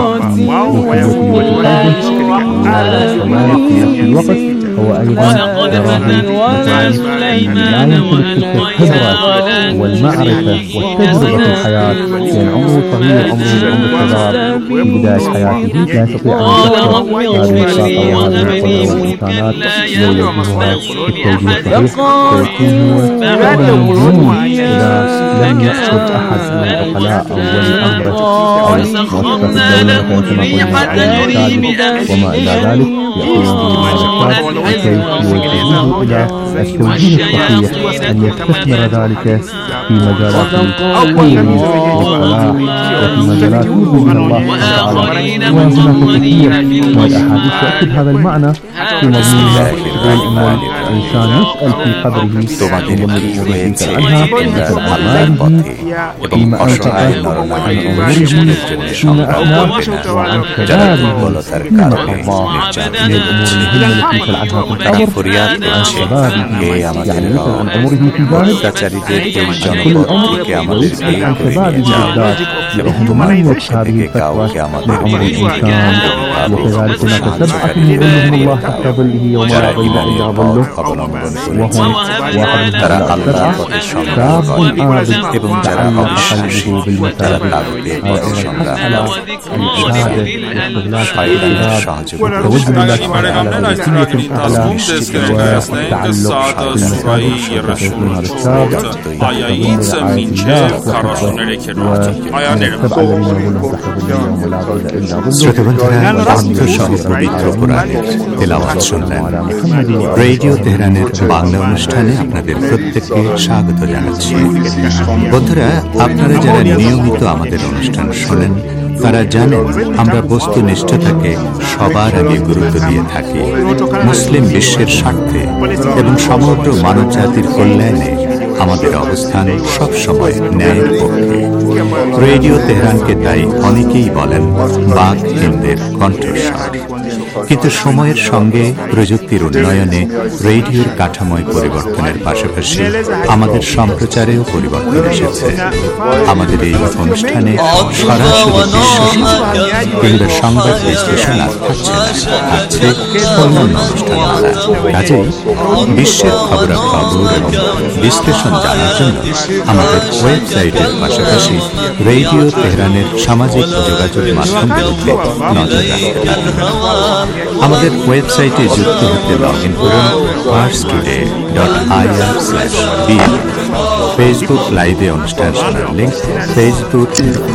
في الوقت هو أيضا لا يمتلك تلك الخبرة والمعرفة والتجربة في الحياة، لأن عمره صغير، عمره بعمر الشباب في بداية حياته لا يستطيع أن يكسر هذه الطاقة وهذه القدرة والإمكانات ويوجهها بالتوجيه الصحيح، ويكون هو فعلا مجنون إذا لم يأخذ أحد من العقلاء أو ولي أمره أو مؤسسة الدولة كما قلنا وما إلى ذلك، يأخذون لكي يوجهوه إلى التوجيه الصحيح، أن يستثمر ذلك في مجالات الخير والصلاح وفي مجالات يرضي من الله تعالى. وهناك كثير من الأحاديث تأكد هذا المعنى في مضمون أن الإنسان يسأل في قبره من الأمور التي عنها، مثل أعماله، فيما أنفق، عن عمره، فيما أفناه، وعن شبابه فيما قضاه من الأمور المهمة التي يسأل عنها في القبر، عن شبابه يعني يسأل عن عمره في جانب، عن كل الأمر، ويسأل عن شبابه بالذات لأهمية هذه الفترة من عمر الإنسان. وكذلك هناك سبعة يظلهم الله تحت ظله يوم لا ظل إلا ظله، وهم واحد من السبعة شاب عابد تعلق قلبه بالمساجد، على العبادة واستغلال العباد والتوجه لله سبحانه وتعالى بنية أعلى والتعلق بالمساجد وتوجه هذا الشاب تحت ظل رعاية الله والسبعة الذين يظلهم تحت ظله يوم لا ظل إلا ظله। তেলাওয়াত শুনলেন। রেডিও তেহরানের বাংলা অনুষ্ঠানে আপনাদের প্রত্যেককে স্বাগত জানাচ্ছি। বন্ধুরা, আপনারা যারা নিয়মিত আমাদের অনুষ্ঠান শোনেন তারা জানেন আমরা বস্তুনিষ্ঠতাকে সবার আগে গুরুত্ব দিয়ে থাকি। মুসলিম বিশ্বের স্বার্থে এবং সমগ্র মানবজাতির কল্যাণে আমাদের অবস্থান সবসময় ন্যায়ের পক্ষে। রেডিও তেহরানকে তাই অনেকেই বলেন বাক হিন্দের কণ্ঠস্বর। কিন্তু সময়ের সঙ্গে প্রযুক্তির উন্নয়নে রেডিওর কাঠামোয় পরিবর্তনের পাশাপাশি আমাদের সম্প্রচারেও পরিবর্তন এসেছে। আমাদের এই অনুষ্ঠানে সরাসরি কিংবা সংবাদ বিশ্লেষণ আর থাকছে না, থাকছে অন্যান্য অনুষ্ঠানমালা। কাজেই বিশ্বের খবরাখবর এবং বিশ্লেষণ জানার জন্য আমাদের ওয়েবসাইটের পাশাপাশি রেডিও তেহরানের সামাজিক যোগাযোগ মাধ্যমগুলোতে নজর রাখতে পারেন। আমাদের ওয়েবসাইটে যুক্ত হতে লগ ইন করুন Pars today dot IR slash BN. Facebook লাইভে অনুষ্ঠান শোনার link Facebook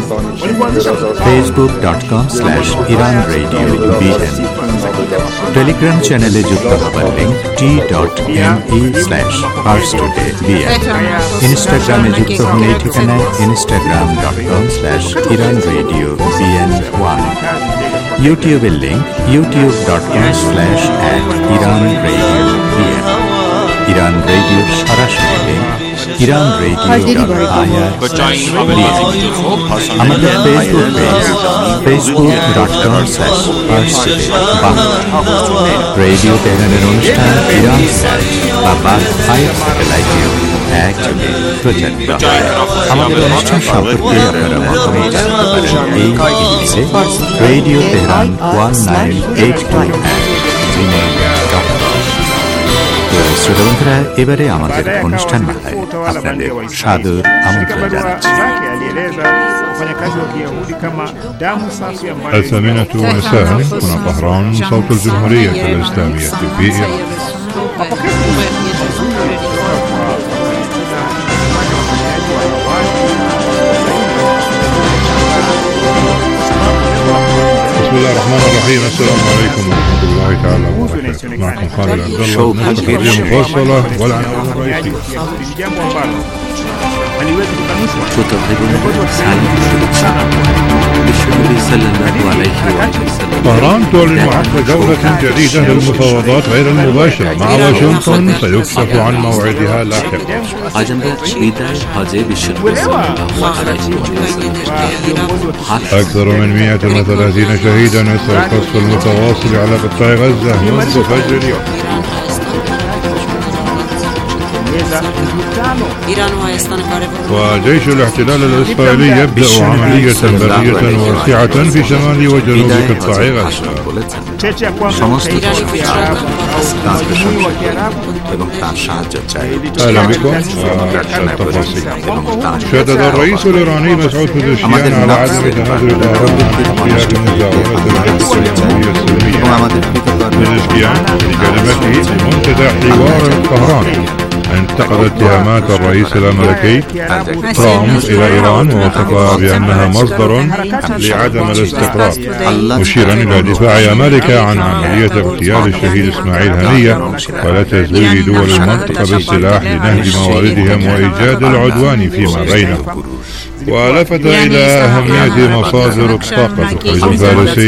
Facebook dot com slash Iran radio BN. Telegram চ্যানেলে যুক্ত হবার link T dot M E slash Pars today BN. ইনস্টাগ্রামে যুক্ত হন এই ঠিকানায় Instagram dot com slash Iran radio BN one. ইউটিউবের link YouTube dot com slash at Iran radio BN. Iran রেডিওর সরাসরি link Iran radio dot IR slash BN. আমাদের Facebook page Facebook dot com slash Pars today Bangla. Radio তেহরানের অনুষ্ঠান ইরান স্যাট বা বাদ ফাইভ স্যাটেলাইটেও একযোগে প্রচারিত হয়। আমাদের অনুষ্ঠান সম্পর্কে আপনারা মতামত জানাতে পারেন এই ইমেইলে radio Tehran one nine eight two at Gmail dot com. তো শ্রোতা বন্ধুরা, এবারে আমাদের অনুষ্ঠান মালায় আপনাদের সাদর আমন্ত্রণ জানাচ্ছি। الثامنة مساء هنا طهران، صوت الجمهورية الإسلامية في إيران. بسم الله الرحمن الرحيم. السلام عليكم ورحمة الله تعالى وبركاته. معكم خالد عبد الله من التقرير المفصلة والعنوان الرئيسي. تطالبنا سعي بالشهود صلى الله عليه وسلم. طهران تعلن عقد جولة جديدة للمفاوضات غير المباشرة مع واشنطن سيكشف عن موعدها لاحقا. أكثر من مئة وثلاثين شهيدا أثر القصف المتواصل على قطاع غزة منذ فجر اليوم. وجيش الاحتلال الإسرائيلي يبدأ عملية برية واسعة في شمال وجنوب قطاع غزة. أهلا بكم. التفاصيل. شدد الرئيس الإيراني مسعود پزشکیان على عدم تنازل طهران عن احتياج مزاولة الجولة السلمية. پزشکیان بكلمته بمنتدى حوار طهران انتقد اتهامات الرئيس الأمريكي ترامب إلى إيران ووصفها بأنها مصدر لعدم الاستقرار، مشيرا إلى دفاع أمريكا عن عملية اغتيال الشهيد إسماعيل هنية ولا تزويد دول المنطقة بالسلاح لنهب مواردهم وإيجاد العدوان فيما بينهم. ولفت إلى أهمية مصادر الطاقة. الرئيس الفارسي